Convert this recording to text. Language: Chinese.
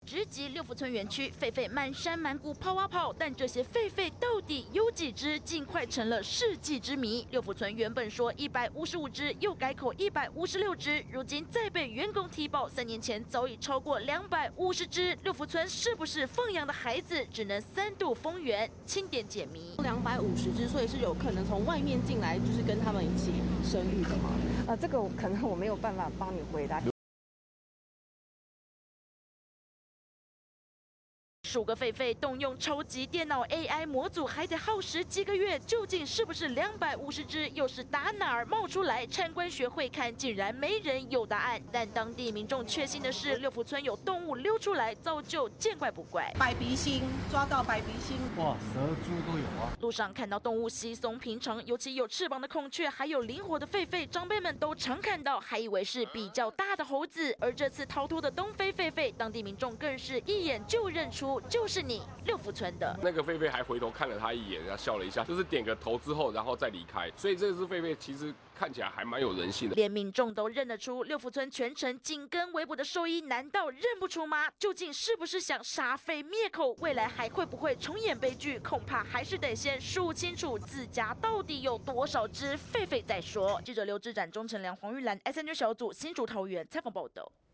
直击六福村园区，狒狒满山满谷跑啊跑，但这些狒狒到底有几只，竟快成了世纪之谜。六福村原本说155只，又改口156只，如今再被员工踢爆，3年前早已超过250只。六福村是不是放养的孩子，只能3度封园？清点解谜。 250只，所以是有可能从外面进来，就是跟他们一起生育的吗？ 这个可能我没有办法帮你回答。 数个狒狒动用超级电脑 AI 模组，还得耗时几个月，究竟是不是250只，又是打哪儿冒出来？参观学会看，竟然没人有答案。但当地民众确信的是，六福村有动物溜出来，早就见怪不怪。 白鼻星抓到白鼻星， 哇，蛇、猪都有啊！ 路上看到动物稀松平常，尤其有翅膀的孔雀，还有灵活的狒狒，长辈们都常看到，还以为是比较大的猴子。而这次逃脱的东非狒狒，当地民众更是一眼就认出，就是你六福村的。 那个狒狒还回头看了他一眼，然后笑了一下，就是点个头之后，然后再离开。所以这只狒狒其实看起来还蛮有人性的， 连民众都认得出六福村全程紧跟围捕的兽医，难道认不出吗？究竟是不是想杀狒灭口？未来还会不会重演悲剧？恐怕还是得先数清楚自家到底有多少只狒狒再说。记者刘志展、钟成良、黄玉兰 SNG 小组新竹桃园采访报道。